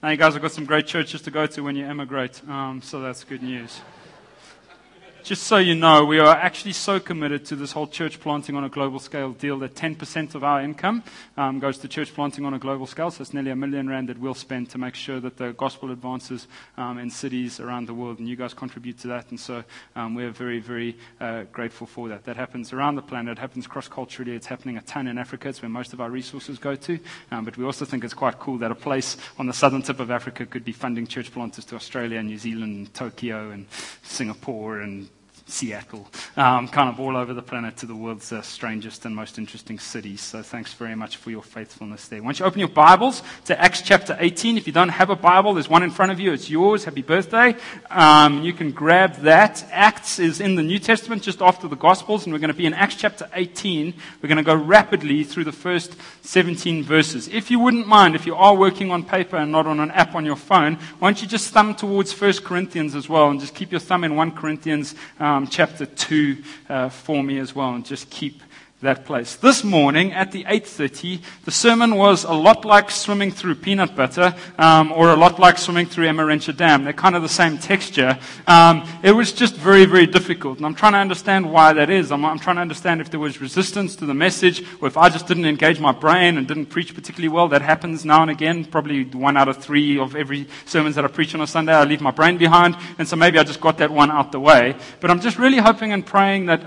Now you guys have got some great churches to go to when you emigrate, so that's good news. Just so you know, we are actually so committed to this whole church planting on a global scale deal that 10% of our income goes to church planting on a global scale. So it's nearly R1 million that we'll spend to make sure that the gospel advances in cities around the world. And you guys contribute to that. And so we're very, very grateful for that. That happens around the planet. It happens cross-culturally. It's happening a ton in Africa. It's where most of our resources go to. But we also think it's quite cool that a place on the southern tip of Africa could be funding church planters to Australia and New Zealand and Tokyo and Singapore and Seattle, kind of all over the planet to the world's strangest and most interesting cities. So thanks very much for your faithfulness there. Once you open your Bibles to Acts chapter 18, if you don't have a Bible, there's one in front of you. It's yours. Happy birthday. You can grab that. Acts is in the New Testament just after the Gospels, and we're going to be in Acts chapter 18. We're going to go rapidly through the first 17 verses. If you wouldn't mind, if you are working on paper and not on an app on your phone, why don't you just thumb towards 1 Corinthians as well, and just keep your thumb in 1 Corinthians chapter 2 for me as well, and just keep that place. This morning at the 8:30, the sermon was a lot like swimming through peanut butter, or a lot like swimming through Emarentia Dam. They're kind of the same texture. It was just very, very difficult, and I'm trying to understand why that is. I'm trying to understand if there was resistance to the message, or if I just didn't engage my brain and didn't preach particularly well. That happens now and again. Probably 1 out of 3 of every sermons that I preach on a Sunday, I leave my brain behind, and so maybe I just got that one out the way. But I'm just really hoping and praying that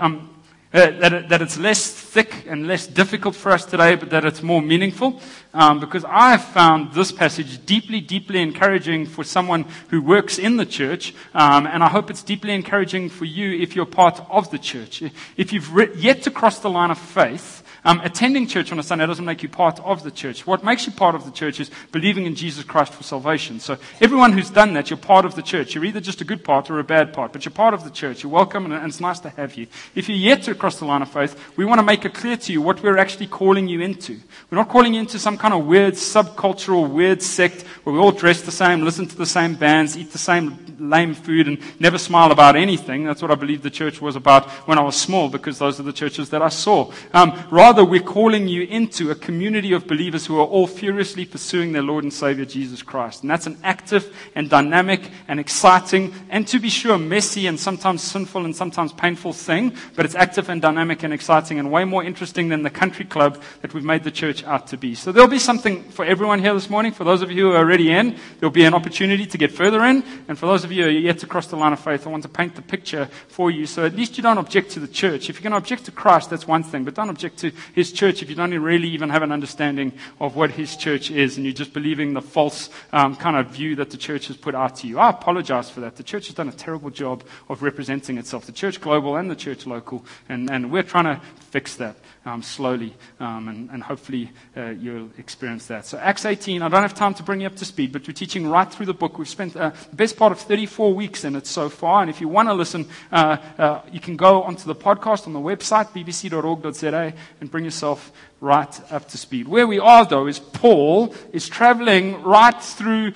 that it's less thick and less difficult for us today, but that it's more meaningful. Because I have found this passage deeply, deeply encouraging for someone who works in the church, and I hope it's deeply encouraging for you if you're part of the church. If you've yet to cross the line of faith, attending church on a Sunday doesn't make you part of the church. What makes you part of the church is believing in Jesus Christ for salvation. So everyone who's done that, you're part of the church. You're either just a good part or a bad part, but you're part of the church. You're welcome, and it's nice to have you. If you're yet to cross the line of faith, we want to make it clear to you what we're actually calling you into. We're not calling you into some kind of weird subcultural, weird sect where we all dress the same, listen to the same bands, eat the same lame food, and never smile about anything. That's what I believe the church was about when I was small, because those are the churches that I saw. Rather, we're calling you into a community of believers who are all furiously pursuing their Lord and Savior, Jesus Christ. And that's an active and dynamic and exciting, and to be sure, messy and sometimes sinful and sometimes painful thing, but it's active and dynamic and exciting and way more interesting than the country club that we've made the church out to be. So there'll be something for everyone here this morning. For those of you who are already in, there'll be an opportunity to get further in. And for those of you who are yet to cross the line of faith, I want to paint the picture for you so at least you don't object to the church. If you're going to object to Christ, that's one thing, but don't object to His church if you don't really even have an understanding of what His church is and you're just believing the false kind of view that the church has put out to you. I apologize for that. The church has done a terrible job of representing itself, the church global and the church local, and we're trying to fix that slowly, and hopefully you'll experience that. So Acts 18, I don't have time to bring you up to speed, but we're teaching right through the book. We've spent the best part of 34 weeks in it so far, and if you want to listen, you can go onto the podcast on the website, bbc.org.za, and bring yourself right up to speed. Where we are, though, is Paul is traveling right through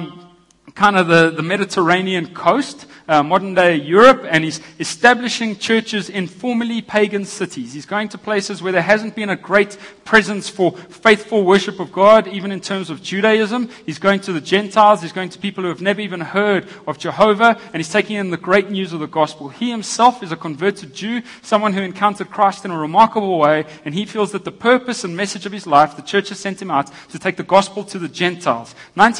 kind of the Mediterranean coast, modern-day Europe, and he's establishing churches in formerly pagan cities. He's going to places where there hasn't been a great presence for faithful worship of God, even in terms of Judaism. He's going to the Gentiles. He's going to people who have never even heard of Jehovah, and he's taking in the great news of the gospel. He himself is a converted Jew, someone who encountered Christ in a remarkable way, and he feels that the purpose and message of his life, the church has sent him out to take the gospel to the Gentiles.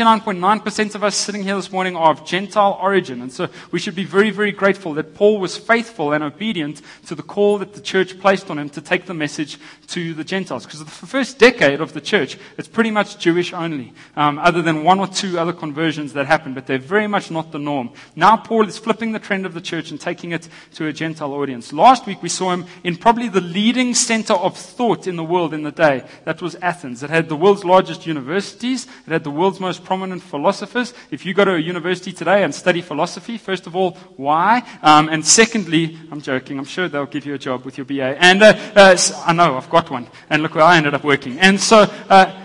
99.9% of us sitting here this morning are of Gentile origin, and so we should be very, very grateful that Paul was faithful and obedient to the call that the church placed on him to take the message to the Gentiles. Because the first decade of the church, it's pretty much Jewish only, other than 1 or 2 other conversions that happened, but they're very much not the norm. Now Paul is flipping the trend of the church and taking it to a Gentile audience. Last week we saw him in probably the leading center of thought in the world in the day. That was Athens. It had the world's largest universities. It had the world's most prominent philosophers. If you go to a university today and study philosophy, first of all, why? And secondly, I'm joking, I'm sure they'll give you a job with your BA. And I know, I've got one. And look where I ended up working. And so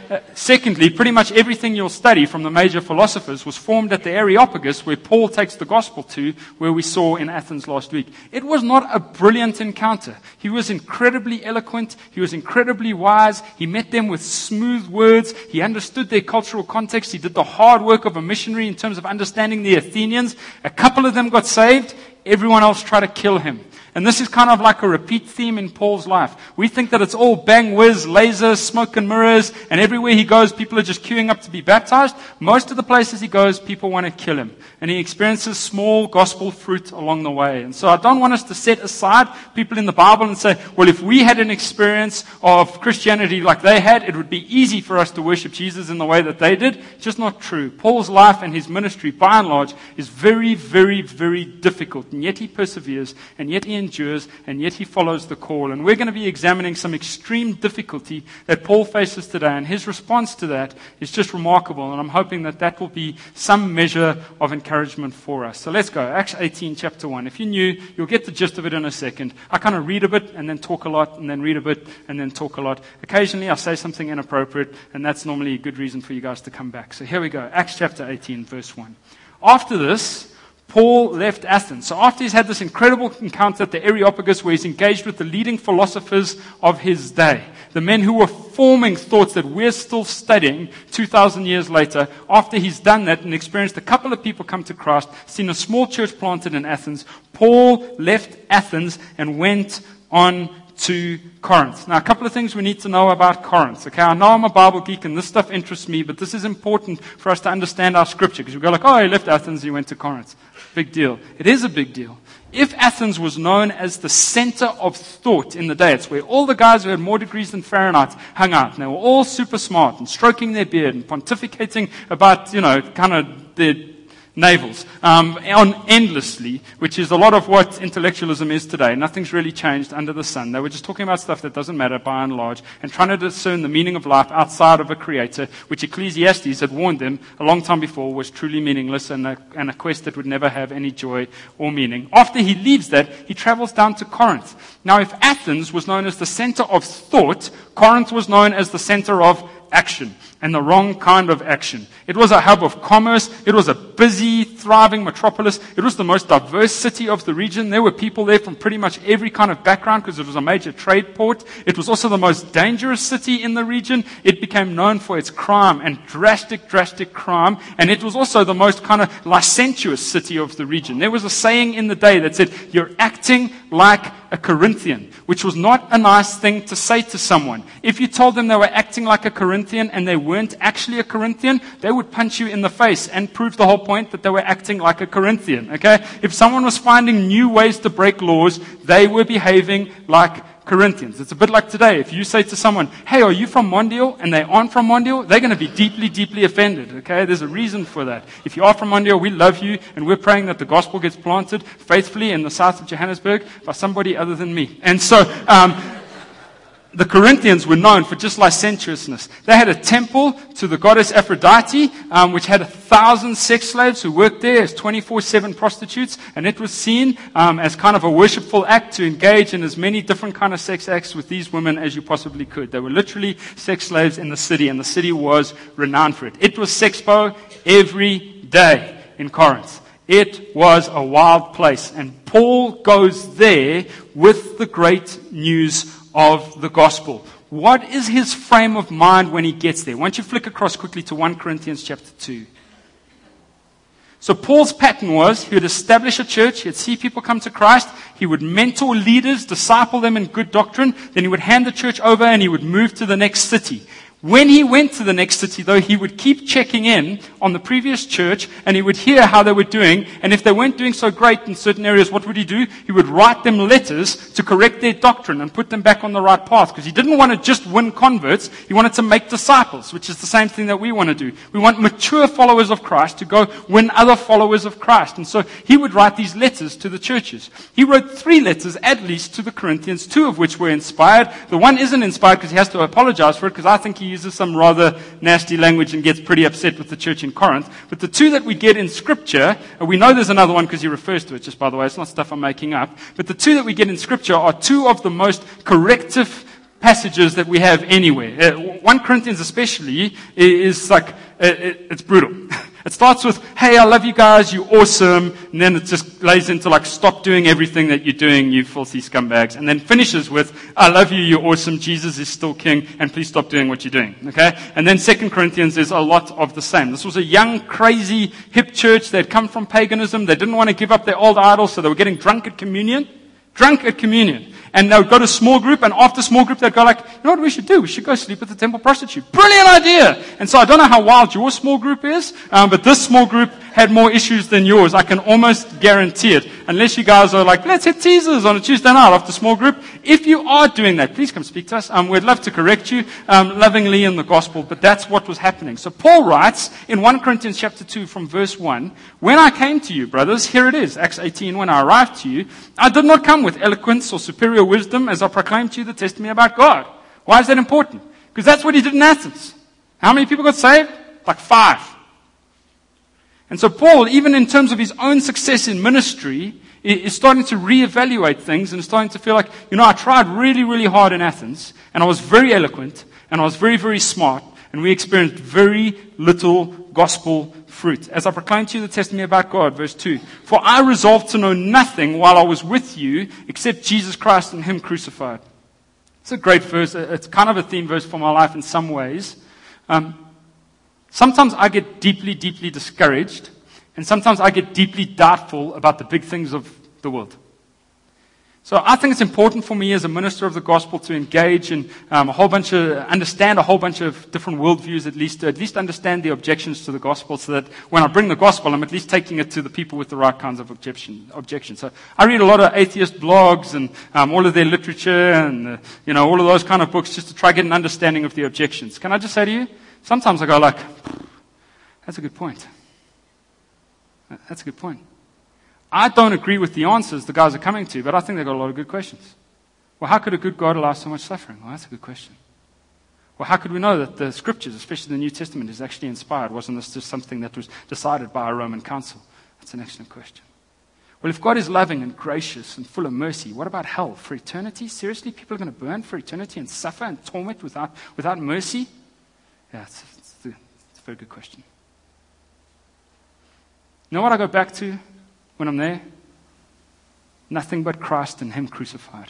secondly, pretty much everything you'll study from the major philosophers was formed at the Areopagus, where Paul takes the gospel to, where we saw in Athens last week. It was not a brilliant encounter. He was incredibly eloquent. He was incredibly wise. He met them with smooth words. He understood their cultural context. He did the hard work of a missionary in terms of understanding the Athenians. A couple of them got saved. Everyone else tried to kill him. And this is kind of like a repeat theme in Paul's life. We think that it's all bang whiz, lasers, smoke and mirrors, and everywhere he goes, people are just queuing up to be baptized. Most of the places he goes, people want to kill him. And he experiences small gospel fruit along the way. And so I don't want us to set aside people in the Bible and say, well, if we had an experience of Christianity like they had, it would be easy for us to worship Jesus in the way that they did. It's just not true. Paul's life and his ministry, by and large, is very, very, very difficult. And yet he perseveres, and yet he endures, and yet he follows the call. And we're going to be examining some extreme difficulty that Paul faces today, and his response to that is just remarkable, and I'm hoping that that will be some measure of encouragement for us. So let's go. Acts 18, chapter 1. If you're new, you'll get the gist of it in a second. I kind of read a bit, and then talk a lot, and then read a bit, and then talk a lot. Occasionally I say something inappropriate, and that's normally a good reason for you guys to come back. So here we go. Acts chapter 18, verse 1. After this, Paul left Athens. So after he's had this incredible encounter at the Areopagus where he's engaged with the leading philosophers of his day, the men who were forming thoughts that we're still studying 2,000 years later, after he's done that and experienced a couple of people come to Christ, seen a small church planted in Athens, Paul left Athens and went on to Corinth. Now, a couple of things we need to know about Corinth. Okay, I know I'm a Bible geek and this stuff interests me, but this is important for us to understand our scripture, because we go like, oh, he left Athens, he went to Corinth. Big deal. It is a big deal. If Athens was known as the center of thought in the day, it's where all the guys who had more degrees than Fahrenheit hung out, and they were all super smart and stroking their beard and pontificating about, kind of their navels on endlessly, which is a lot of what intellectualism is today. Nothing's really changed under the sun. They were just talking about stuff that doesn't matter by and large, and trying to discern the meaning of life outside of a creator, which Ecclesiastes had warned them a long time before was truly meaningless and a quest that would never have any joy or meaning. After he leaves that, he travels down to Corinth. Now, if Athens was known as the center of thought, Corinth was known as the center of action, and the wrong kind of action. It was a hub of commerce. It was a busy, thriving metropolis. It was the most diverse city of the region. There were people there from pretty much every kind of background because it was a major trade port. It was also the most dangerous city in the region. It became known for its crime and drastic crime, and it was also the most kind of licentious city of the region. There was a saying in the day that said, "You're acting like a Corinthian," which was not a nice thing to say to someone. If you told them they were acting like a Corinthian and they weren't actually a Corinthian, they would punch you in the face and prove the whole point that they were acting like a Corinthian. Okay? If someone was finding new ways to break laws, they were behaving like Corinthians. It's a bit like today. If you say to someone, "Hey, are you from Mondial?" and they aren't from Mondial, they're going to be deeply offended. Okay? There's a reason for that. If you are from Mondial, we love you, and we're praying that the gospel gets planted faithfully in the south of Johannesburg by somebody other than me. And so, the Corinthians were known for just licentiousness. They had a temple to the goddess Aphrodite, which had 1,000 sex slaves who worked there as 24/7 prostitutes, and it was seen as kind of a worshipful act to engage in as many different kind of sex acts with these women as you possibly could. They were literally sex slaves in the city, and the city was renowned for it. It was sexpo every day in Corinth. It was a wild place, and Paul goes there with the great news of the gospel. What is his frame of mind when he gets there? Why don't you flick across quickly to 1 Corinthians chapter 2. So Paul's pattern was he would establish a church, he'd see people come to Christ, he would mentor leaders, disciple them in good doctrine, then he would hand the church over and he would move to the next city. When he went to the next city, though, he would keep checking in on the previous church, and he would hear how they were doing, and if they weren't doing so great in certain areas, what would he do? He would write them letters to correct their doctrine and put them back on the right path, because he didn't want to just win converts, he wanted to make disciples, which is the same thing that we want to do. We want mature followers of Christ to go win other followers of Christ, and so he would write these letters to the churches. He wrote 3 letters, at least, to the Corinthians, 2 of which were inspired. The one isn't inspired because he has to apologize for it, because I think he uses some rather nasty language and gets pretty upset with the church in Corinth. But the 2 that we get in Scripture, and we know there's another one because he refers to it, just by the way, it's not stuff I'm making up. But the 2 that we get in Scripture are 2 of the most corrective passages that we have anywhere. 1 Corinthians especially is like, it's brutal. It starts with, hey, I love you guys, you're awesome. And then it just lays into like, stop doing everything that you're doing, you filthy scumbags. And then finishes with, I love you, you're awesome, Jesus is still king, and please stop doing what you're doing. Okay? And then 2 Corinthians is a lot of the same. This was a young, crazy, hip church. They'd come from paganism. They didn't want to give up their old idols, so they were getting drunk at communion. And they would go to small group, and after small group, they'd go like, you know what we should do? We should go sleep with the temple prostitute. Brilliant idea! And so I don't know how wild your small group is, but this small group had more issues than yours. I can almost guarantee it. Unless you guys are like, let's hit teasers on a Tuesday night after small group. If you are doing that, please come speak to us. We'd love to correct you lovingly in the gospel, but that's what was happening. So Paul writes in 1 Corinthians chapter 2 from verse 1, when I came to you, brothers, here it is, Acts 18, when I arrived to you, I did not come with eloquence or superior wisdom as I proclaimed to you the testimony about God. Why is that important? Because that's what he did in Athens. How many people got saved? Like 5. And so Paul, even in terms of his own success in ministry, is starting to reevaluate things and is starting to feel like, I tried really, really hard in Athens, and I was very eloquent, and I was very, very smart, and we experienced very little gospel fruit. As I proclaimed to you the testimony about God, verse 2, for I resolved to know nothing while I was with you except Jesus Christ and Him crucified. It's a great verse. It's kind of a theme verse for my life in some ways. Sometimes I get deeply, deeply discouraged, and sometimes I get deeply doubtful about the big things of the world. So I think it's important for me as a minister of the gospel to engage in understand a whole bunch of different worldviews, to at least understand the objections to the gospel, so that when I bring the gospel, I'm at least taking it to the people with the right kinds of objections. So I read a lot of atheist blogs and all of their literature and all of those kind of books just to try to get an understanding of the objections. Can I just say to you, sometimes I go like, that's a good point. That's a good point. I don't agree with the answers the guys are coming to, but I think they've got a lot of good questions. Well, how could a good God allow so much suffering? Well, that's a good question. Well, how could we know that the scriptures, especially the New Testament, is actually inspired? Wasn't this just something that was decided by a Roman council? That's an excellent question. Well, if God is loving and gracious and full of mercy, what about hell? For eternity? Seriously? People are going to burn for eternity and suffer and torment without mercy? Yeah, it's a very good question. You know what I go back to when I'm there? Nothing but Christ and Him crucified.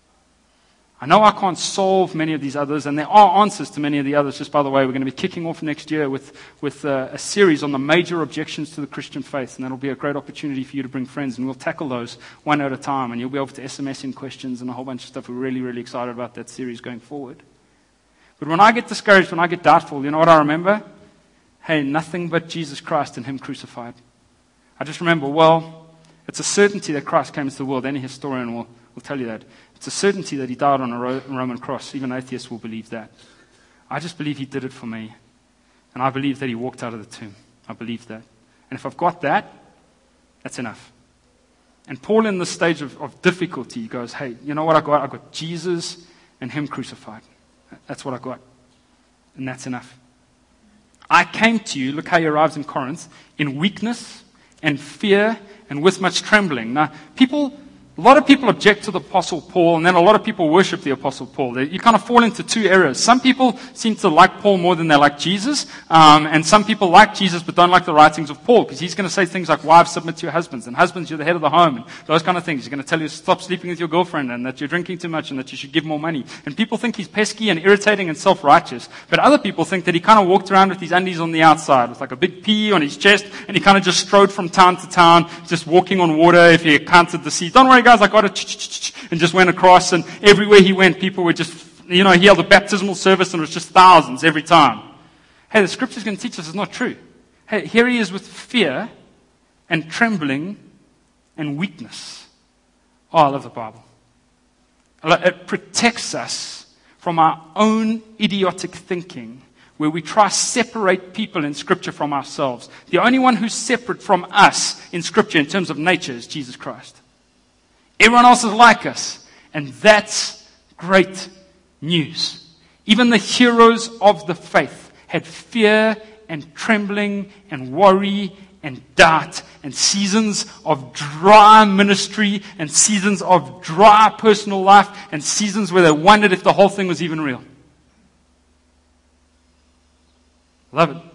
I know I can't solve many of these others, and there are answers to many of the others. Just by the way, we're going to be kicking off next year with a series on the major objections to the Christian faith, and that'll be a great opportunity for you to bring friends, and we'll tackle those one at a time, and you'll be able to SMS in questions and a whole bunch of stuff. We're really, really excited about that series going forward. But when I get discouraged, when I get doubtful, you know what I remember? Hey, nothing but Jesus Christ and Him crucified. I just remember, it's a certainty that Christ came into the world. Any historian will tell you that. It's a certainty that He died on a Roman cross. Even atheists will believe that. I just believe He did it for me. And I believe that He walked out of the tomb. I believe that. And if I've got that, that's enough. And Paul, in this stage of difficulty, goes, hey, you know what I got? I got Jesus and Him crucified. That's what I got. And that's enough. I came to you, look how He arrives in Corinth, in weakness and fear and with much trembling. Now, a lot of people object to the Apostle Paul, and then a lot of people worship the Apostle Paul. You kind of fall into two areas. Some people seem to like Paul more than they like Jesus, and some people like Jesus but don't like the writings of Paul, because he's going to say things like, wives, submit to your husbands, and husbands, you're the head of the home, and those kind of things. He's going to tell you to stop sleeping with your girlfriend, and that you're drinking too much, and that you should give more money. And people think he's pesky and irritating and self-righteous, but other people think that he kind of walked around with his undies on the outside, with like a big P on his chest, and he kind of just strode from town to town, just walking on water if he counted the sea. Don't worry, guys, I got it, and just went across, and everywhere he went, people were just, he held a baptismal service, and it was just thousands every time. Hey, the scripture's going to teach us it's not true. Hey, here he is with fear and trembling and weakness. Oh, I love the Bible. It protects us from our own idiotic thinking, where we try to separate people in Scripture from ourselves. The only one who's separate from us in Scripture in terms of nature is Jesus Christ. Everyone else is like us. And that's great news. Even the heroes of the faith had fear and trembling and worry and doubt and seasons of dry ministry and seasons of dry personal life and seasons where they wondered if the whole thing was even real. Love it.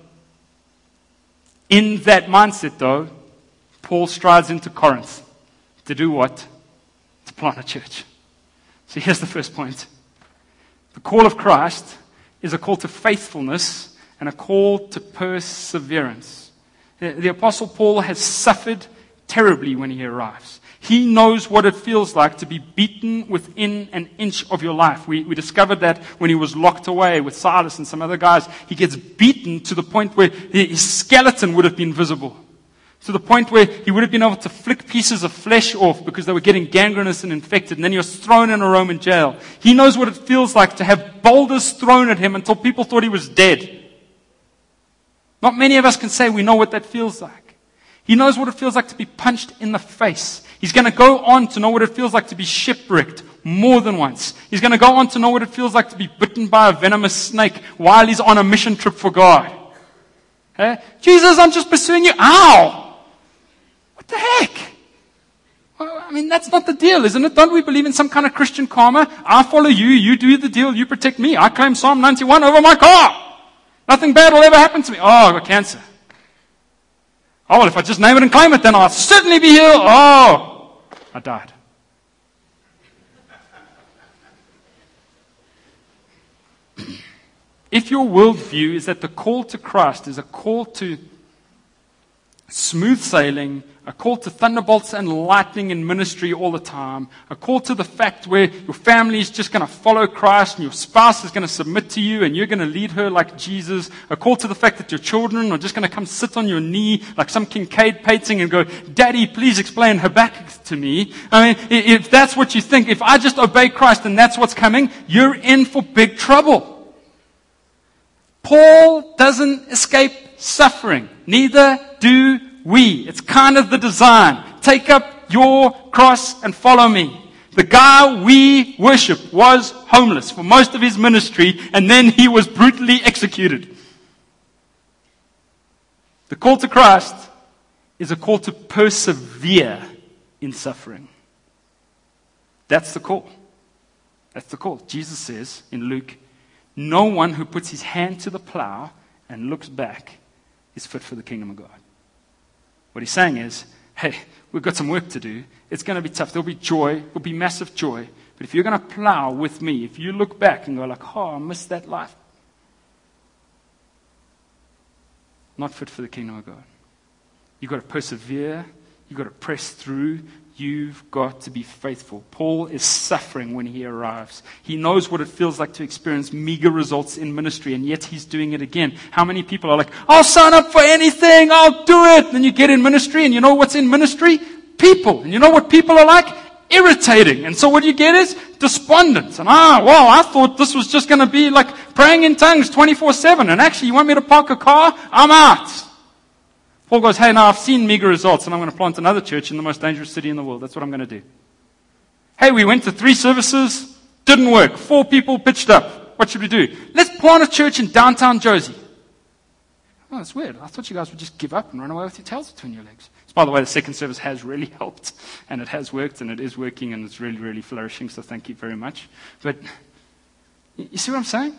In that mindset, though, Paul strides into Corinth to do what? To plant a church. So here's the first point. The call of Christ is a call to faithfulness and a call to perseverance. The Apostle Paul has suffered terribly when he arrives. He knows what it feels like to be beaten within an inch of your life. We discovered that when he was locked away with Silas and some other guys. He gets beaten to the point where his skeleton would have been visible. To the point where he would have been able to flick pieces of flesh off because they were getting gangrenous and infected. And then he was thrown in a Roman jail. He knows what it feels like to have boulders thrown at him until people thought he was dead. Not many of us can say we know what that feels like. He knows what it feels like to be punched in the face. He's going to go on to know what it feels like to be shipwrecked more than once. He's going to go on to know what it feels like to be bitten by a venomous snake while he's on a mission trip for God. Hey? Jesus, I'm just pursuing you. Ow! What the heck? Well, I mean, that's not the deal, isn't it? Don't we believe in some kind of Christian karma? I follow you, you do the deal, you protect me. I claim Psalm 91 over my car. Nothing bad will ever happen to me. Oh, I got cancer. Oh, well, if I just name it and claim it, then I'll certainly be healed. Oh, I died. If your worldview is that the call to Christ is a call to smooth sailing, a call to thunderbolts and lightning in ministry all the time, a call to the fact where your family is just going to follow Christ and your spouse is going to submit to you and you're going to lead her like Jesus, a call to the fact that your children are just going to come sit on your knee like some Kincaid painting and go, Daddy, please explain Habakkuk to me. I mean, if that's what you think, if I just obey Christ and that's what's coming, you're in for big trouble. Paul doesn't escape suffering. Neither do we. It's kind of the design. Take up your cross and follow me. The guy we worship was homeless for most of his ministry, and then he was brutally executed. The call to Christ is a call to persevere in suffering. That's the call. That's the call. Jesus says in Luke, no one who puts his hand to the plow and looks back is fit for the kingdom of God. What he's saying is, hey, we've got some work to do. It's going to be tough. There'll be joy. There'll be massive joy. But if you're going to plow with me, if you look back and go like, oh, I missed that life. Not fit for the kingdom of God. You've got to persevere. You've got to press through. You've got to be faithful. Paul is suffering when he arrives. He knows what it feels like to experience meager results in ministry, and yet he's doing it again. How many people are like, I'll sign up for anything, I'll do it. Then you get in ministry, and you know what's in ministry? People. And you know what people are like? Irritating. And so what you get is despondent. And I thought this was just going to be like praying in tongues 24/7. And actually, you want me to park a car? I'm out. Paul goes, hey, now I've seen meager results and I'm going to plant another church in the most dangerous city in the world. That's what I'm going to do. Hey, we went to 3 services, didn't work. 4 people pitched up. What should we do? Let's plant a church in downtown Josie. Oh, that's weird. I thought you guys would just give up and run away with your tails between your legs. So, by the way, the second service has really helped, and it has worked, and it is working, and it's really, really flourishing, so thank you very much. But you see what I'm saying?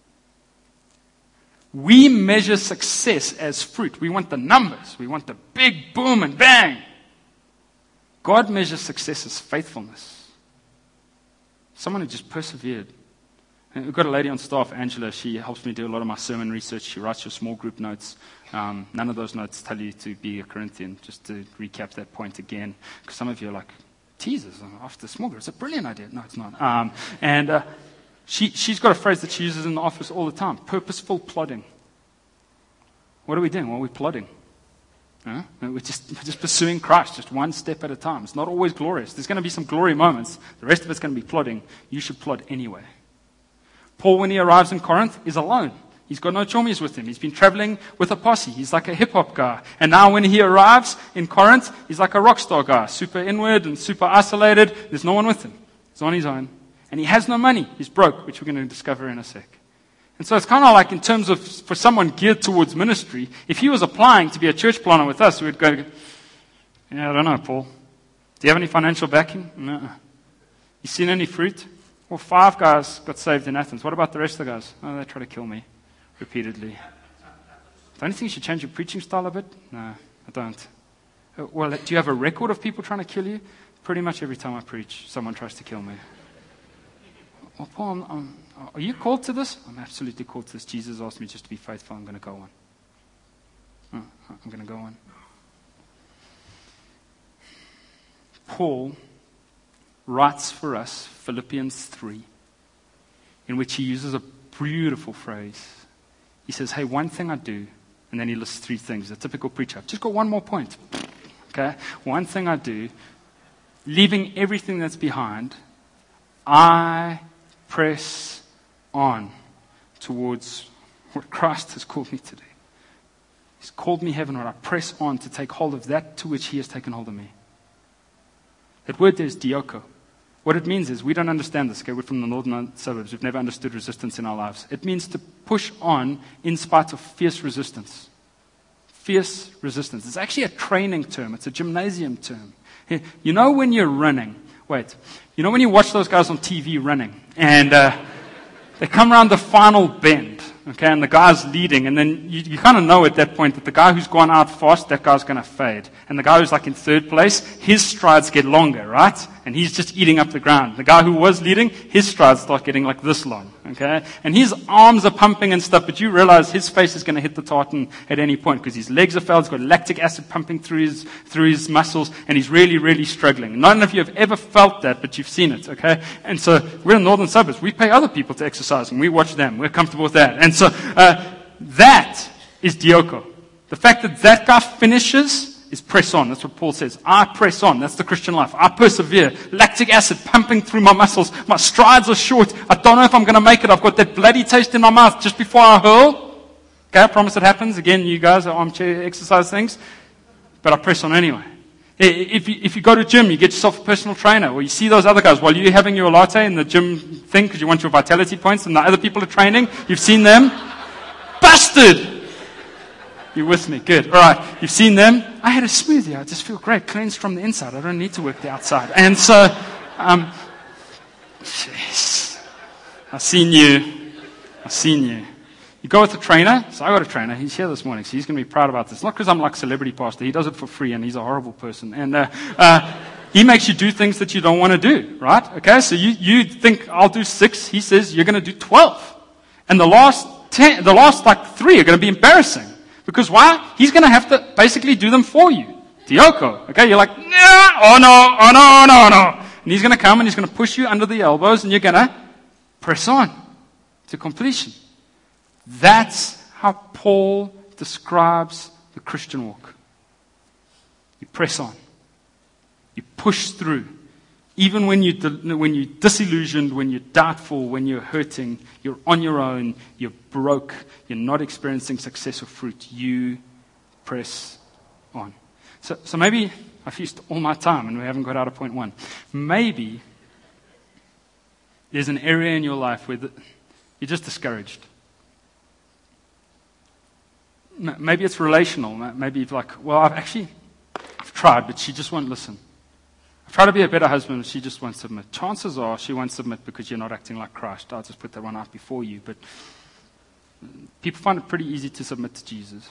We measure success as fruit. We want the numbers. We want the big boom and bang. God measures success as faithfulness. Someone who just persevered. And we've got a lady on staff, Angela. She helps me do a lot of my sermon research. She writes your small group notes. None of those notes tell you to be a Corinthian, just to recap that point again. Because some of you are like, teasers after small group. It's a brilliant idea. No, it's not. She's got a phrase that she uses in the office all the time. Purposeful plodding. What are we doing? Well, we're plodding. We're just pursuing Christ, just one step at a time. It's not always glorious. There's going to be some glory moments. The rest of it's going to be plodding. You should plod anyway. Paul, when he arrives in Corinth, is alone. He's got no chummies with him. He's been traveling with a posse. He's like a hip-hop guy. And now when he arrives in Corinth, he's like a rock star guy, super inward and super isolated. There's no one with him. He's on his own. And he has no money. He's broke, which we're going to discover in a sec. And so it's kind of like in terms of, for someone geared towards ministry, if he was applying to be a church planter with us, we'd go, yeah, I don't know, Paul. Do you have any financial backing? No. You seen any fruit? Well, 5 guys got saved in Athens. What about the rest of the guys? Oh, they try to kill me repeatedly. Don't you think you should change your preaching style a bit? No, I don't. Well, do you have a record of people trying to kill you? Pretty much every time I preach, someone tries to kill me. Well, Paul, are you called to this? I'm absolutely called to this. Jesus asked me just to be faithful. I'm going to go on. I'm going to go on. Paul writes for us Philippians 3, in which he uses a beautiful phrase. He says, hey, one thing I do, and then he lists 3 things. A typical preacher. I've just got one more point. Okay? One thing I do, leaving everything that's behind, I press on towards what Christ has called me to do. He's called me heavenward. I press on to take hold of that to which he has taken hold of me. That word there is dioko. What it means is, we don't understand this. Okay? We're from the northern suburbs. We've never understood resistance in our lives. It means to push on in spite of fierce resistance. Fierce resistance. It's actually a training term. It's a gymnasium term. You know when you're running. You know when you watch those guys on TV running, and they come around the final bend, okay, and the guy's leading, and then you kind of know at that point that the guy who's gone out fast, that guy's going to fade. And the guy who's like in 3rd place, his strides get longer, right? And he's just eating up the ground. The guy who was leading, his strides start getting like this long, okay? And his arms are pumping and stuff, but you realize his face is going to hit the tartan at any point because his legs are failed, he's got lactic acid pumping through his muscles, and he's really, really struggling. None of you have ever felt that, but you've seen it, okay? And so we're in northern suburbs. We pay other people to exercise, and we watch them. We're comfortable with that. And so that is dioko. The fact that guy finishes is press on. That's what Paul says. I press on. That's the Christian life. I persevere. Lactic acid pumping through my muscles. My strides are short. I don't know if I'm going to make it. I've got that bloody taste in my mouth just before I hurl. Okay, I promise it happens. Again, you guys are armchair exercise things. But I press on anyway. If you go to gym, you get yourself a personal trainer, or you see those other guys while you're having your latte in the gym thing because you want your vitality points and the other people are training. You've seen them. Busted! You're with me. Good. All right. You've seen them. I had a smoothie. I just feel great. Cleansed from the inside. I don't need to work the outside. And so, jeez. I've seen you. You go with a trainer. So I got a trainer. He's here this morning. So he's going to be proud about this. Not because I'm like celebrity pastor. He does it for free and he's a horrible person. And he makes you do things that you don't want to do. Right? Okay. So you think I'll do 6. He says you're going to do 12. And the last 3 are going to be embarrassing. Because why? He's going to have to basically do them for you. Dioko. Okay? You're like, no. And he's going to come and he's going to push you under the elbows and you're going to press on to completion. That's how Paul describes the Christian walk. You press on. You push through. Even when you're disillusioned, when you're doubtful, when you're hurting, you're on your own, you're broke, you're not experiencing success or fruit, you press on. So maybe I've used all my time and we haven't got out of point 1. Maybe there's an area in your life where you're just discouraged. Maybe it's relational. Maybe you're like, well, I've tried, but she just won't listen. I've tried to be a better husband, but she just won't submit. Chances are she won't submit because you're not acting like Christ. I'll just put that one out before you. But people find it pretty easy to submit to Jesus.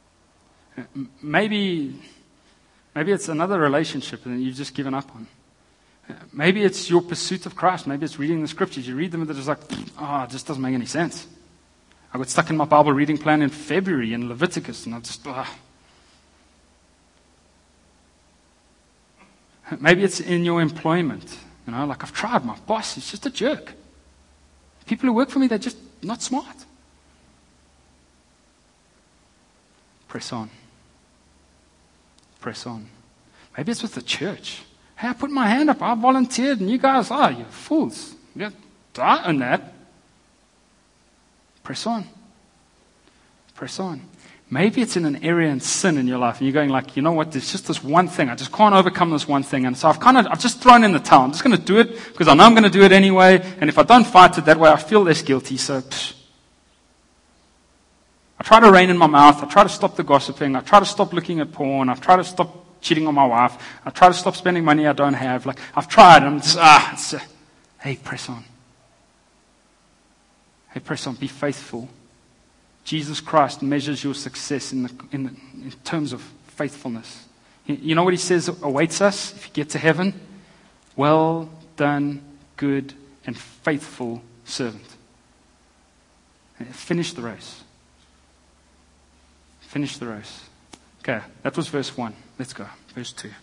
Maybe it's another relationship and you've just given up on. Maybe it's your pursuit of Christ. Maybe it's reading the scriptures. You read them and they're just like, it just doesn't make any sense. I got stuck in my Bible reading plan in February in Leviticus and I just, Maybe it's in your employment. Like I've tried. My boss is just a jerk. People who work for me, they're just not smart. Press on. Press on. Maybe it's with the church. Hey, I put my hand up. I volunteered and you guys, you're fools. I own that. Press on. Press on. Maybe it's in an area in sin in your life and you're going like, you know what, there's just this one thing. I just can't overcome this one thing. And so I've just thrown in the towel. I'm just going to do it because I know I'm going to do it anyway. And if I don't fight it that way, I feel less guilty. So I try to rein in my mouth. I try to stop the gossiping. I try to stop looking at porn. I try to stop cheating on my wife. I try to stop spending money I don't have. Like, I've tried. I'm just, hey, press on. Hey, press on. Be faithful. Jesus Christ measures your success in terms of faithfulness. You know what he says awaits us if you get to heaven? Well done, good and faithful servant. Finish the race. Finish the race. Okay, that was verse 1. Let's go. Verse 2.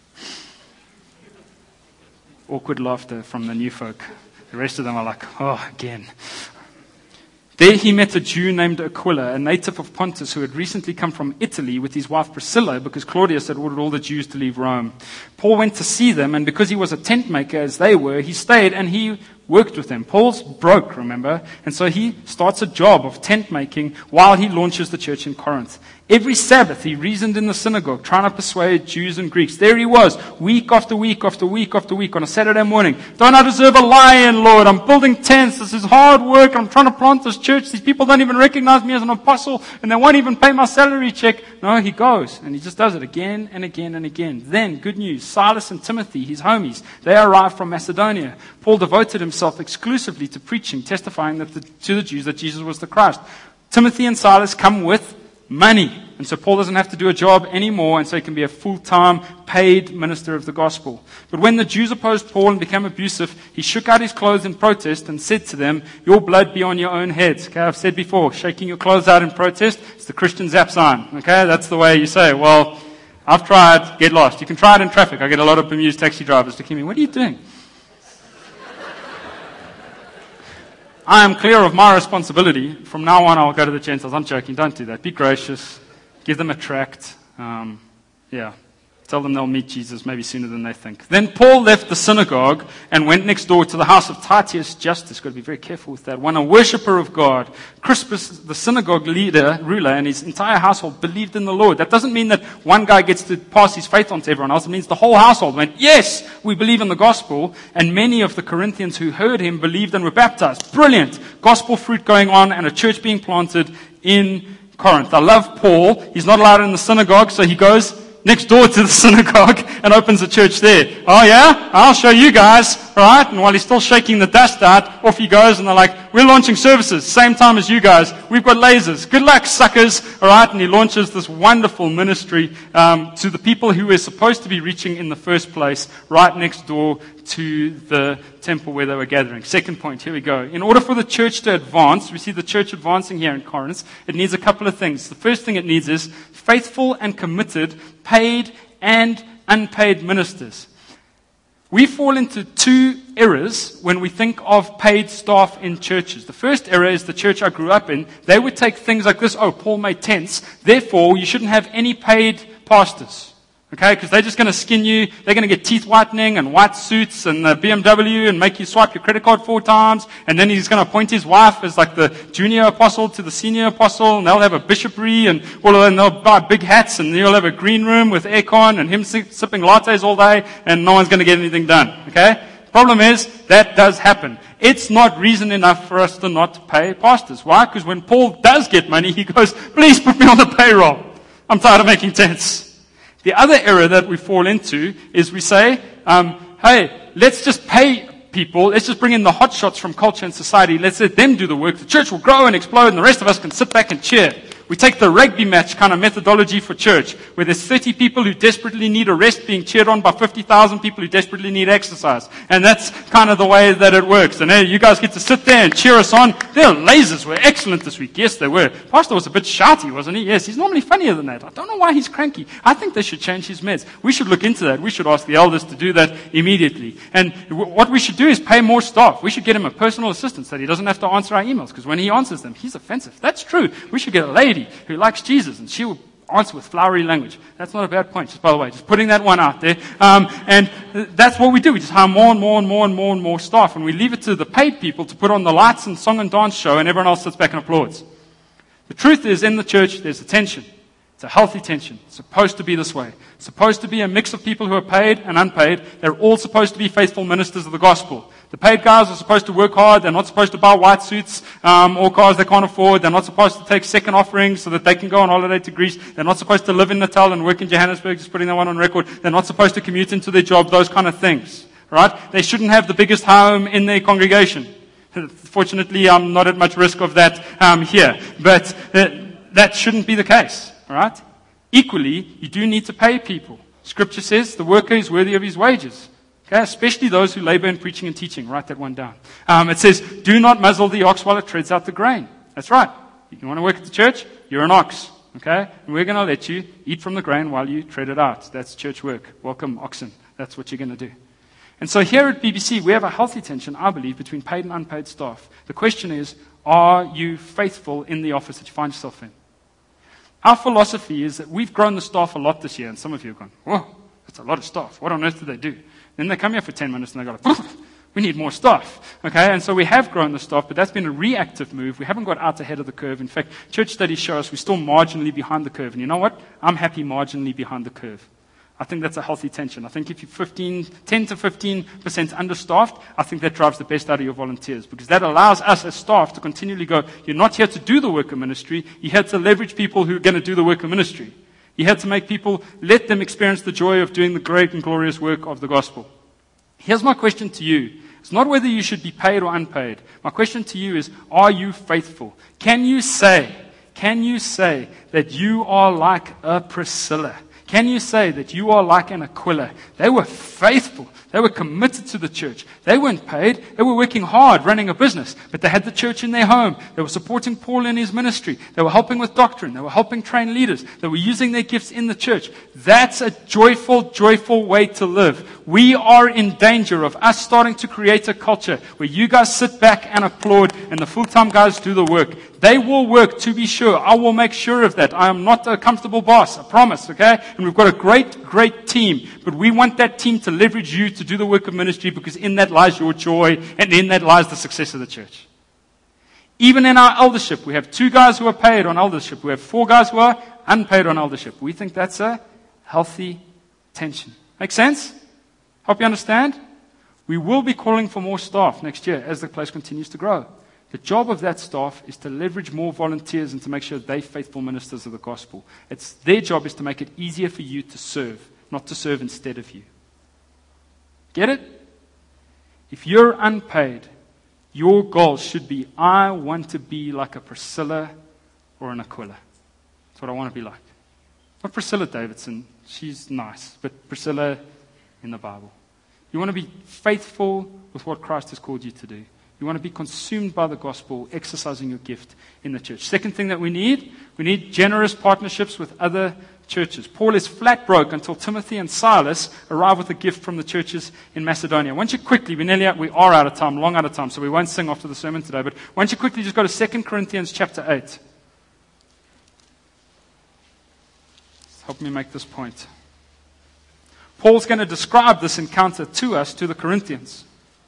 Awkward laughter from the new folk. The rest of them are like, oh, again. There he met a Jew named Aquila, a native of Pontus, who had recently come from Italy with his wife Priscilla, because Claudius had ordered all the Jews to leave Rome. Paul went to see them, and because he was a tent maker as they were, he stayed and he worked with them. Paul's broke, remember? And so he starts a job of tent making while he launches the church in Corinth. Every Sabbath, he reasoned in the synagogue, trying to persuade Jews and Greeks. There he was, week after week after week after week on a Saturday morning. Don't I deserve a lion, Lord? I'm building tents. This is hard work. I'm trying to plant this church. These people don't even recognize me as an apostle, and they won't even pay my salary check. No, he goes, and he just does it again and again and again. Then, good news, Silas and Timothy, his homies, they arrived from Macedonia. Paul devoted himself exclusively to preaching, testifying to the Jews that Jesus was the Christ. Timothy and Silas come with money. And so Paul doesn't have to do a job anymore, and so he can be a full-time, paid minister of the gospel. But when the Jews opposed Paul and became abusive, he shook out his clothes in protest and said to them, your blood be on your own heads. Okay, I've said before, shaking your clothes out in protest, it's the Christian Zap sign. Okay, that's the way you say, well, I've tried, get lost. You can try it in traffic. I get a lot of bemused taxi drivers looking at me, what are you doing? I am clear of my responsibility. From now on, I'll go to the Gentiles. I'm joking. Don't do that. Be gracious. Give them a tract. Tell them they'll meet Jesus maybe sooner than they think. Then Paul left the synagogue and went next door to the house of Titius Justus. Got to be very careful with that one. A worshipper of God. Crispus, the synagogue ruler, and his entire household believed in the Lord. That doesn't mean that one guy gets to pass his faith on to everyone else. It means the whole household went, yes, we believe in the gospel. And many of the Corinthians who heard him believed and were baptized. Brilliant. Gospel fruit going on and a church being planted in Corinth. I love Paul. He's not allowed in the synagogue, so he goes next door to the synagogue and opens a church there. Oh yeah? I'll show you guys. Alright? And while he's still shaking the dust out, off he goes and they're like, we're launching services, same time as you guys. We've got lasers. Good luck, suckers. Alright? And he launches this wonderful ministry to the people who we're supposed to be reaching in the first place, right next door to the temple where they were gathering. Second point, here we go. In order for the church to advance, we see the church advancing here in Corinth, it needs a couple of things. The first thing it needs is faithful and committed, paid and unpaid ministers. We fall into two errors when we think of paid staff in churches. The first error is the church I grew up in. They would take things like this, oh, Paul made tents, therefore you shouldn't have any paid pastors. Okay, because they're just going to skin you. They're going to get teeth whitening and white suits and the BMW and make you swipe your credit card 4 times. And then he's going to appoint his wife as like the junior apostle to the senior apostle. And they'll have a bishopry and all of them. They'll buy big hats and you'll have a green room with aircon and him sipping lattes all day and no one's going to get anything done. Okay? Problem is, that does happen. It's not reason enough for us to not pay pastors. Why? Because when Paul does get money, he goes, please put me on the payroll. I'm tired of making tents. The other error that we fall into is we say, hey, let's just pay people. Let's just bring in the hot shots from culture and society. Let's let them do the work. The church will grow and explode and the rest of us can sit back and cheer. We take the rugby match kind of methodology for church, where there's 30 people who desperately need a rest being cheered on by 50,000 people who desperately need exercise. And that's kind of the way that it works. And hey, you guys get to sit there and cheer us on. Their lasers were excellent this week. Yes, they were. Pastor was a bit shouty, wasn't he? Yes, he's normally funnier than that. I don't know why he's cranky. I think they should change his meds. We should look into that. We should ask the elders to do that immediately. And what we should do is pay more staff. We should get him a personal assistant so that he doesn't have to answer our emails, because when he answers them, he's offensive. That's true. We should get a lady who likes Jesus, and she will answer with flowery language. That's not a bad point, just by the way, just putting that one out there. And that's what we do. We just hire more and more and more and more and more staff, and we leave it to the paid people to put on the lights and song and dance show, and everyone else sits back and applauds. The truth is, in the church, there's a tension. It's a healthy tension. It's supposed to be this way. It's supposed to be a mix of people who are paid and unpaid. They're all supposed to be faithful ministers of the gospel. The paid guys are supposed to work hard. They're not supposed to buy white suits or cars they can't afford. They're not supposed to take second offerings so that they can go on holiday to Greece. They're not supposed to live in Natal and work in Johannesburg, just putting that one on record. They're not supposed to commute into their job, those kind of things. Right? They shouldn't have the biggest home in their congregation. Fortunately, I'm not at much risk of that here. But that shouldn't be the case. All right? Equally, you do need to pay people. Scripture says the worker is worthy of his wages. Okay? Especially those who labor in preaching and teaching. Write that one down. It says, do not muzzle the ox while it treads out the grain. That's right. You want to work at the church? You're an ox. Okay? And we're going to let you eat from the grain while you tread it out. That's church work. Welcome, oxen. That's what you're going to do. And so here at BBC, we have a healthy tension, I believe, between paid and unpaid staff. The question is, are you faithful in the office that you find yourself in? Our philosophy is that we've grown the staff a lot this year, and some of you have gone, whoa, that's a lot of staff. What on earth do they do? Then they come here for 10 minutes and they go, like, we need more staff. Okay, and so we have grown the staff, but that's been a reactive move. We haven't got out ahead of the curve. In fact, church studies show us we're still marginally behind the curve. And you know what? I'm happy marginally behind the curve. I think that's a healthy tension. I think if you're 10 to 15% understaffed, I think that drives the best out of your volunteers, because that allows us as staff to continually go, you're not here to do the work of ministry, you're here to leverage people who are going to do the work of ministry. You're here to make people, let them experience the joy of doing the great and glorious work of the gospel. Here's my question to you. It's not whether you should be paid or unpaid. My question to you is, are you faithful? Can you say that you are like a Priscilla? Can you say that you are like an Aquila? They were faithful. They were committed to the church. They weren't paid. They were working hard running a business, but they had the church in their home. They were supporting Paul in his ministry. They were helping with doctrine. They were helping train leaders. They were using their gifts in the church. That's a joyful, joyful way to live. We are in danger of us starting to create a culture where you guys sit back and applaud and the full-time guys do the work. They will work, to be sure. I will make sure of that. I am not a comfortable boss, I promise, okay? And we've got a great, great team. But we want that team to leverage you to do the work of ministry, because in that lies your joy and in that lies the success of the church. Even in our eldership, we have 2 guys who are paid on eldership. We have 4 guys who are unpaid on eldership. We think that's a healthy tension. Make sense? Hope you understand? We will be calling for more staff next year as the place continues to grow. The job of that staff is to leverage more volunteers and to make sure they're faithful ministers of the gospel. Their job is to make it easier for you to serve, not to serve instead of you. Get it? If you're unpaid, your goal should be, I want to be like a Priscilla or an Aquila. That's what I want to be like. Not Priscilla Davidson. She's nice. But Priscilla in the Bible. You want to be faithful with what Christ has called you to do. You want to be consumed by the gospel, exercising your gift in the church. Second thing that we need generous partnerships with other churches. Paul is flat broke until Timothy and Silas arrive with a gift from the churches in Macedonia. Why don't you quickly, we are out of time, long out of time, so we won't sing after the sermon today, but why don't you quickly just go to 2 Corinthians chapter 8. Help me make this point. Paul's going to describe this encounter to us, to the Corinthians.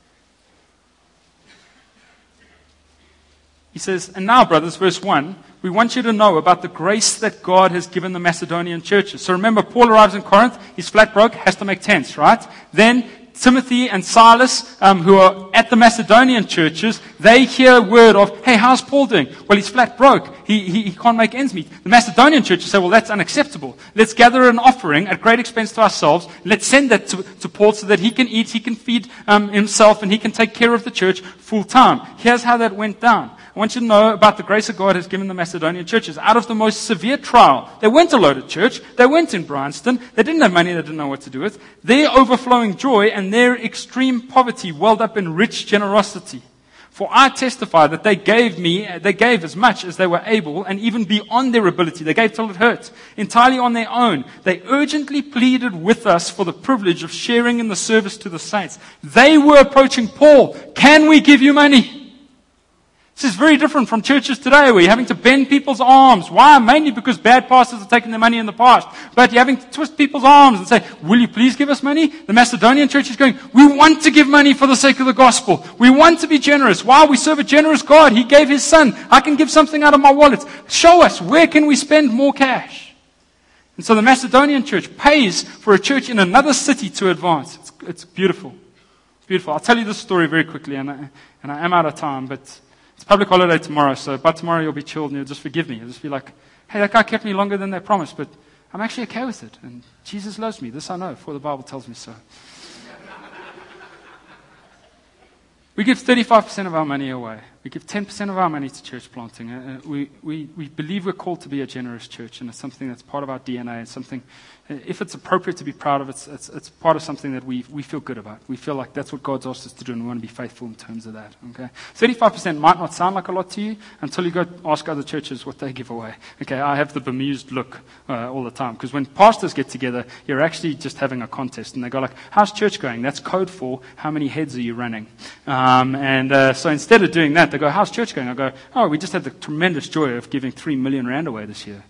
He says, and now, brothers, verse 1, we want you to know about the grace that God has given the Macedonian churches. So remember, Paul arrives in Corinth, he's flat broke, has to make tents, right? Then Timothy and Silas, who are at the Macedonian churches, they hear word of, hey, how's Paul doing? Well, he's flat broke. He can't make ends meet. The Macedonian churches say, well, that's unacceptable. Let's gather an offering at great expense to ourselves. Let's send that to Paul so that he can eat, he can feed himself, and he can take care of the church full time. Here's how that went down. I want you to know about the grace that God has given the Macedonian churches. Out of the most severe trial, they weren't a loaded church. They weren't in Bryanston. They didn't have money. They didn't know what to do with. Their overflowing joy and their extreme poverty welled up in rich generosity. For I testify that they gave as much as they were able, and even beyond their ability. They gave till it hurt, entirely on their own. They urgently pleaded with us for the privilege of sharing in the service to the saints. They were approaching Paul. Can we give you money? This is very different from churches today where you're having to bend people's arms. Why? Mainly because bad pastors have taken their money in the past. But you're having to twist people's arms and say, will you please give us money? The Macedonian church is going, we want to give money for the sake of the gospel. We want to be generous. Why? We serve a generous God. He gave His Son. I can give something out of my wallet. Show us, where can we spend more cash? And so the Macedonian church pays for a church in another city to advance. It's beautiful. It's beautiful. I'll tell you this story very quickly, and I am out of time, but it's public holiday tomorrow, so by tomorrow you'll be chilled and you'll just forgive me. You'll just be like, hey, that guy kept me longer than they promised, but I'm actually okay with it. And Jesus loves me. This I know, for the Bible tells me so. We give 35% of our money away. We give 10% of our money to church planting. We believe we're called to be a generous church, and it's something that's part of our DNA. It's something, if it's appropriate to be proud of, it's part of something that we feel good about. We feel like that's what God's asked us to do, and we want to be faithful in terms of that. Okay, 35% might not sound like a lot to you until you go ask other churches what they give away. Okay, I have the bemused look all the time, because when pastors get together, you're actually just having a contest, and they go like, "How's church going?" That's code for how many heads are you running. So instead of doing that, they go, "How's church going?" I go, "Oh, we just had the tremendous joy of giving 3 million rand away this year."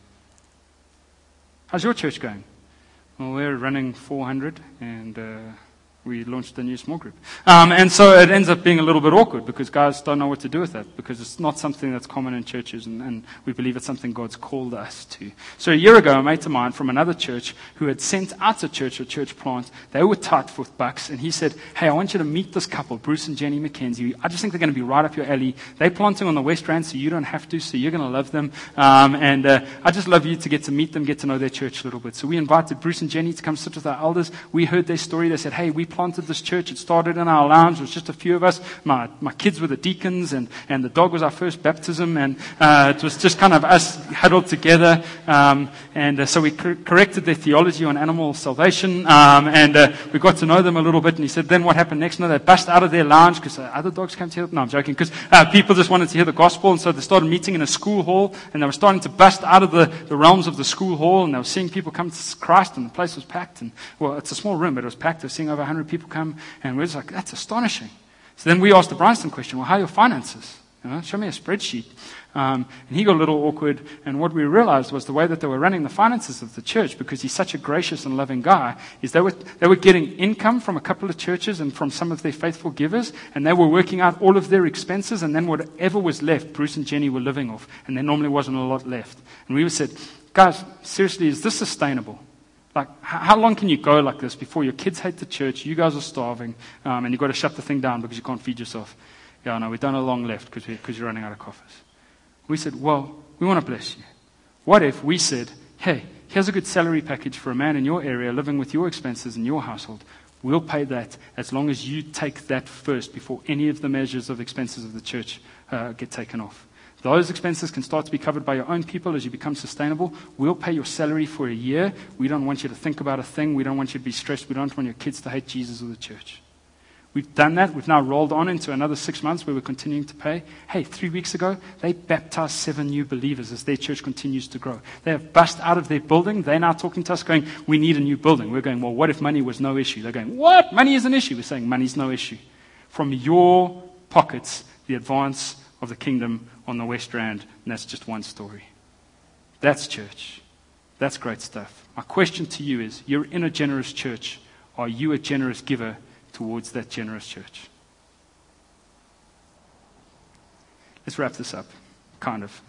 "How's your church going?" "Well, we're running 400 and we launched a new small group." And so it ends up being a little bit awkward because guys don't know what to do with that, because it's not something that's common in churches, and we believe it's something God's called us to. So a year ago, a mate of mine from another church who had sent out a church plant, they were tight with bucks, and he said, "Hey, I want you to meet this couple, Bruce and Jenny McKenzie. I just think they're going to be right up your alley. They're planting on the West Rand, so you don't have to, so you're going to love them. I just love you to get to meet them, get to know their church a little bit." So we invited Bruce and Jenny to come sit with our elders. We heard their story. They said, "Hey, we planted this church. It started in our lounge. It was just a few of us. My kids were the deacons, and the dog was our first baptism, and it was just kind of us huddled together. So we corrected their theology on animal salvation, we got to know them a little bit." And he said, "Then what happened next? No, they bust out of their lounge because other dogs came to hear." No, I'm joking, because people just wanted to hear the gospel, and so they started meeting in a school hall, and they were starting to bust out of the realms of the school hall, and they were seeing people come to Christ, and the place was packed. And well, it's a small room, but it was packed. They were seeing over 100 people come, and we're just like, that's astonishing. So then we asked the Bryanston question, "Well, how are your finances? Show me a spreadsheet." And he got a little awkward, and what we realized was the way that they were running the finances of the church, because he's such a gracious and loving guy, is they were getting income from a couple of churches and from some of their faithful givers, and they were working out all of their expenses, and then whatever was left, Bruce and Jenny were living off, and there normally wasn't a lot left. And we said, "Guys, seriously, is this sustainable? Like, how long can you go like this before your kids hate the church, you guys are starving, and you've got to shut the thing down because you can't feed yourself?" "Yeah, no, we don't have long left because you're running out of coffers." We said, "Well, we want to bless you. What if we said, hey, here's a good salary package for a man in your area living with your expenses in your household. We'll pay that as long as you take that first before any of the measures of expenses of the church get taken off. Those expenses can start to be covered by your own people as you become sustainable. We'll pay your salary for a year. We don't want you to think about a thing. We don't want you to be stressed. We don't want your kids to hate Jesus or the church." We've done that. We've now rolled on into another 6 months where we're continuing to pay. Hey, 3 weeks ago, they baptized 7 new believers as their church continues to grow. They have bust out of their building. They're now talking to us going, "We need a new building." We're going, "Well, what if money was no issue?" They're going, "What? Money is an issue." We're saying money's no issue. From your pockets, the advance of the kingdom on the West Rand, and that's just one story. That's church. That's great stuff. My question to you is, you're in a generous church. Are you a generous giver towards that generous church? Let's wrap this up, kind of.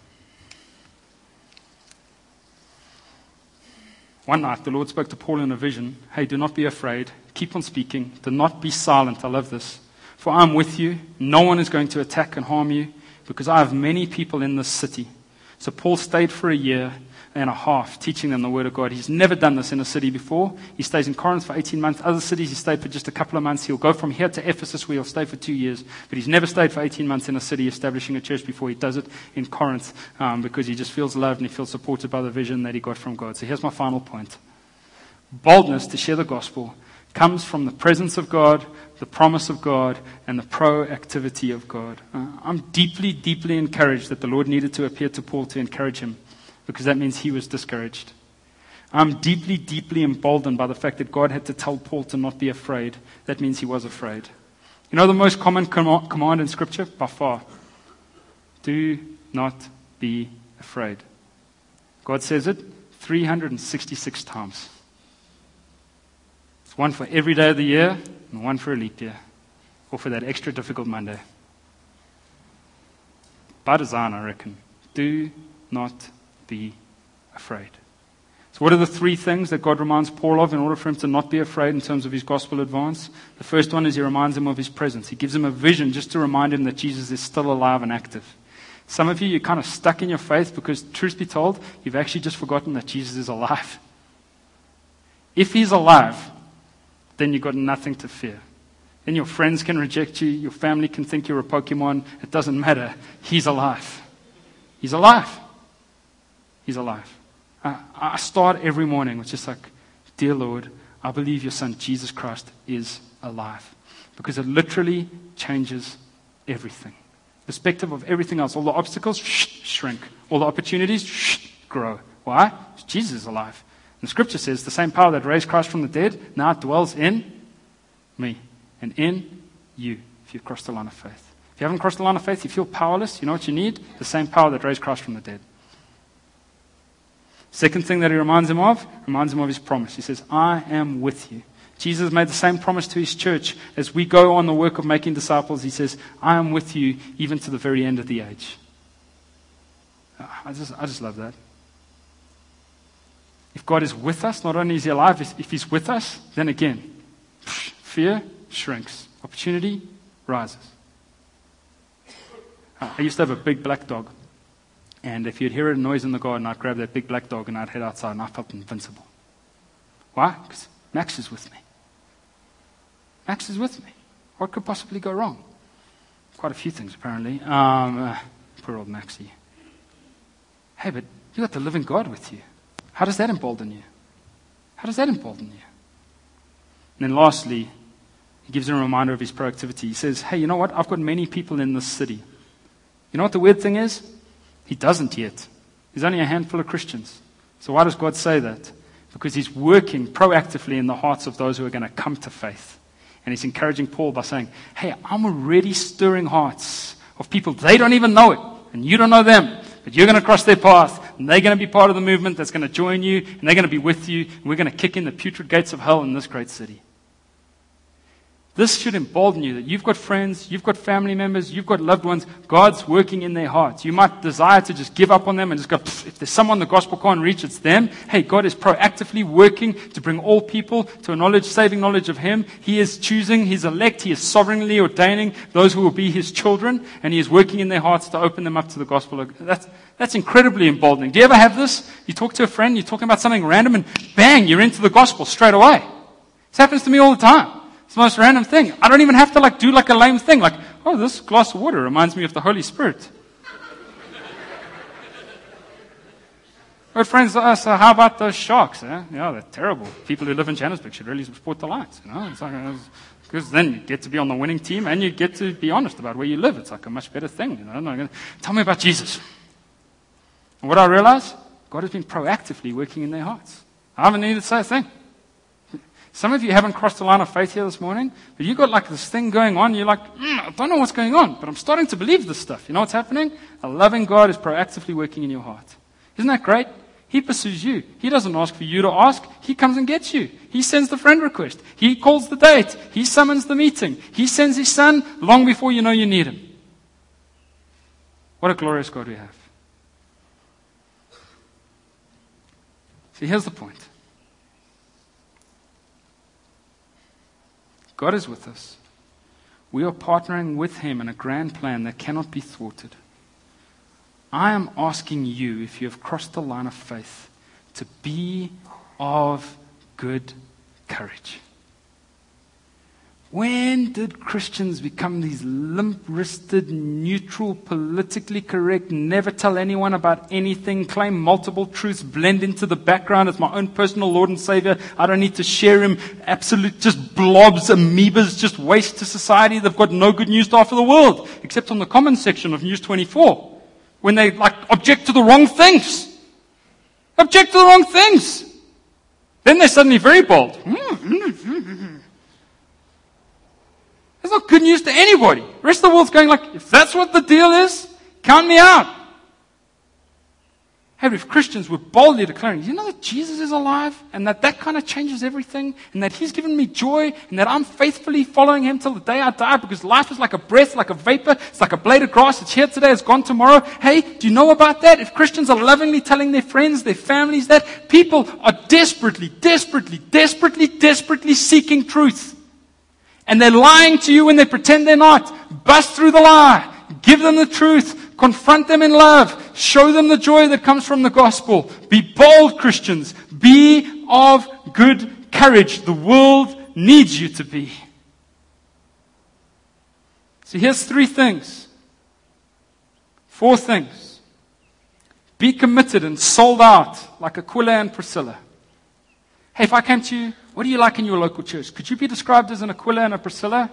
One night, the Lord spoke to Paul in a vision. "Hey, do not be afraid. Keep on speaking. Do not be silent." I love this. "For I am with you. No one is going to attack and harm you, because I have many people in this city." So Paul stayed for a year and a half teaching them the word of God. He's never done this in a city before. He stays in Corinth for 18 months. Other cities he stayed for just a couple of months. He'll go from here to Ephesus where he'll stay for 2 years. But he's never stayed for 18 months in a city establishing a church before. He does it in Corinth because he just feels loved and he feels supported by the vision that he got from God. So here's my final point. Boldness to share the gospel comes from the presence of God, the promise of God, and the proactivity of God. I'm deeply, deeply encouraged that the Lord needed to appear to Paul to encourage him, because that means he was discouraged. I'm deeply, deeply emboldened by the fact that God had to tell Paul to not be afraid. That means he was afraid. You know the most common command in Scripture? By far. Do not be afraid. God says it 366 times. One for every day of the year, and one for a leap year, or for that extra difficult Monday. By design, I reckon. Do not be afraid. So what are the three things that God reminds Paul of in order for him to not be afraid in terms of his gospel advance? The first one is he reminds him of his presence. He gives him a vision just to remind him that Jesus is still alive and active. Some of you, you're kind of stuck in your faith because, truth be told, you've actually just forgotten that Jesus is alive. If he's alive, then you've got nothing to fear. Then your friends can reject you. Your family can think you're a Pokemon. It doesn't matter. He's alive. He's alive. He's alive. I start every morning with just like, dear Lord, I believe your son Jesus Christ is alive. Because it literally changes everything. Perspective of everything else. All the obstacles, shrink. All the opportunities, grow. Why? Because Jesus is alive. And the scripture says the same power that raised Christ from the dead now dwells in me and in you if you've crossed the line of faith. If you haven't crossed the line of faith, you feel powerless. You know what you need? The same power that raised Christ from the dead. Second thing that he reminds him of his promise. He says, I am with you. Jesus made the same promise to his church. As we go on the work of making disciples, he says, I am with you even to the very end of the age. I just love that. If God is with us, not only is he alive, if he's with us, then again, fear shrinks. Opportunity rises. I used to have a big black dog. And if you'd hear a noise in the garden, I'd grab that big black dog and I'd head outside and I felt invincible. Why? Because Max is with me. Max is with me. What could possibly go wrong? Quite a few things, apparently. Poor old Maxie. Hey, but you got the living God with you. How does that embolden you? How does that embolden you? And then lastly, he gives him a reminder of his proactivity. He says, hey, you know what? I've got many people in this city. You know what the weird thing is? He doesn't yet. There's only a handful of Christians. So why does God say that? Because he's working proactively in the hearts of those who are going to come to faith. And he's encouraging Paul by saying, hey, I'm already stirring hearts of people. They don't even know it. And you don't know them. But you're going to cross their path. And they're going to be part of the movement that's going to join you. And they're going to be with you. And we're going to kick in the putrid gates of hell in this great city. This should embolden you that you've got friends, you've got family members, you've got loved ones. God's working in their hearts. You might desire to just give up on them and just go, if there's someone the gospel can't reach, it's them. Hey, God is proactively working to bring all people to a knowledge, saving knowledge of him. He is choosing his elect. He is sovereignly ordaining those who will be his children. And he is working in their hearts to open them up to the gospel. That's incredibly emboldening. Do you ever have this? You talk to a friend, you're talking about something random, and bang, you're into the gospel straight away. This happens to me all the time. It's the most random thing. I don't even have to do a lame thing. Oh, this glass of water reminds me of the Holy Spirit. But friends, so how about those sharks? Eh? Yeah, they're terrible. People who live in Johannesburg should really support the Lions. It's because then you get to be on the winning team and you get to be honest about where you live. It's like a much better thing. Tell me about Jesus. And what I realize, God has been proactively working in their hearts. I haven't needed to say a thing. Some of you haven't crossed the line of faith here this morning, but you've got this thing going on. You're I don't know what's going on, but I'm starting to believe this stuff. You know what's happening? A loving God is proactively working in your heart. Isn't that great? He pursues you. He doesn't ask for you to ask. He comes and gets you. He sends the friend request. He calls the date. He summons the meeting. He sends his son long before you know you need him. What a glorious God we have. See, here's the point. God is with us. We are partnering with him in a grand plan that cannot be thwarted. I am asking you, if you have crossed the line of faith, to be of good courage. When did Christians become these limp-wristed, neutral, politically correct, never tell anyone about anything, claim multiple truths, blend into the background as my own personal Lord and Savior? I don't need to share him. Absolute just blobs, amoebas, just waste to society. They've got no good news to offer the world, except on the comments section of News 24, when they object to the wrong things. Object to the wrong things. Then they're suddenly very bold. That's not good news to anybody. The rest of the world's going if that's what the deal is, count me out. Hey, if Christians were boldly declaring, you know that Jesus is alive, and that kind of changes everything, and that He's given me joy, and that I'm faithfully following Him till the day I die, because life is like a breath, like a vapor, it's like a blade of grass, it's here today, it's gone tomorrow. Hey, do you know about that? If Christians are lovingly telling their friends, their families that, people are desperately seeking truth. And they're lying to you when they pretend they're not. Bust through the lie. Give them the truth. Confront them in love. Show them the joy that comes from the gospel. Be bold, Christians. Be of good courage. The world needs you to be. So here's 3 things. 4 things. Be committed and sold out like Aquila and Priscilla. Hey, if I came to you, what do you like in your local church? Could you be described as an Aquila and a Priscilla?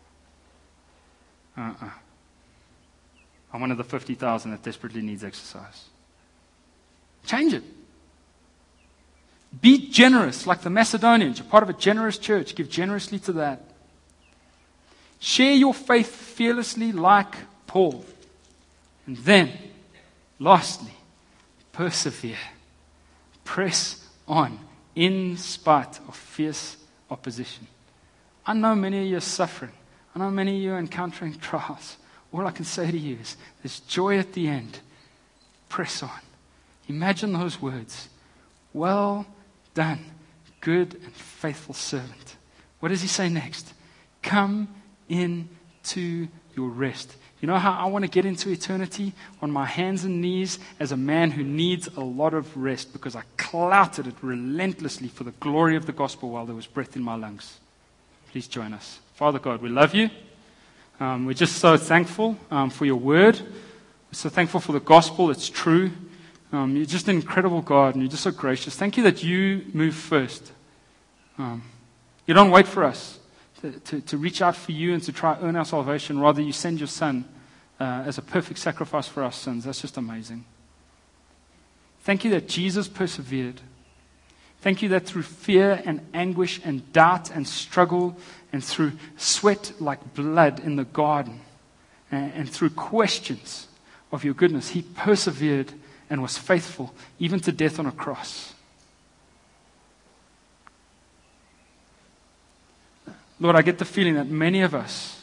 I'm one of the 50,000 that desperately needs exercise. Change it. Be generous like the Macedonians. You're part of a generous church. Give generously to that. Share your faith fearlessly like Paul. And then, lastly, persevere. Press on in spite of fierce opposition. I know many of you are suffering. I know many of you are encountering trials. All I can say to you is, there's joy at the end. Press on. Imagine those words. Well done, good and faithful servant. What does He say next? Come into your rest. You know how I want to get into eternity? On my hands and knees as a man who needs a lot of rest because I clouted it relentlessly for the glory of the gospel while there was breath in my lungs. Please join us. Father God, we love you. We're just so thankful for your word. We're so thankful for the gospel. It's true. You're just an incredible God, and you're just so gracious. Thank you that you move first. You don't wait for us to reach out for you and to try to earn our salvation. Rather, you send your Son as a perfect sacrifice for our sins. That's just amazing. Thank you that Jesus persevered. Thank you that through fear and anguish and doubt and struggle and through sweat like blood in the garden and through questions of your goodness, He persevered and was faithful even to death on a cross. Lord, I get the feeling that many of us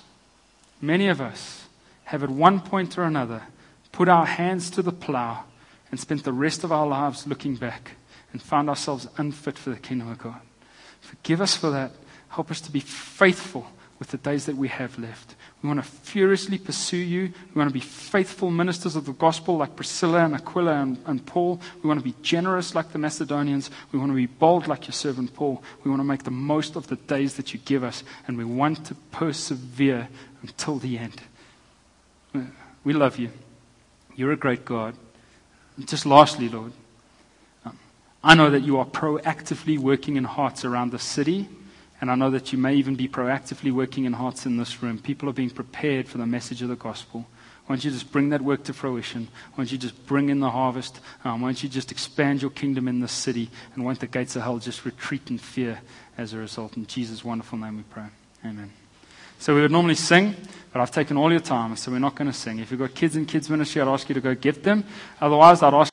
have at one point or another put our hands to the plow and spent the rest of our lives looking back and found ourselves unfit for the kingdom of God. Forgive us for that. Help us to be faithful with the days that we have left. We want to furiously pursue you. We want to be faithful ministers of the gospel like Priscilla and Aquila and Paul. We want to be generous like the Macedonians. We want to be bold like your servant Paul. We want to make the most of the days that you give us. And we want to persevere until the end. We love you. You're a great God. And just lastly, Lord, I know that you are proactively working in hearts around the city, and I know that you may even be proactively working in hearts in this room. People are being prepared for the message of the gospel. Why don't you just bring that work to fruition? Why don't you just bring in the harvest? Why don't you just expand your kingdom in this city? And won't the gates of hell just retreat in fear as a result? In Jesus' wonderful name we pray. Amen. So we would normally sing, but I've taken all your time, so we're not going to sing. If you've got kids in kids ministry, I'd ask you to go get them. Otherwise, I'd ask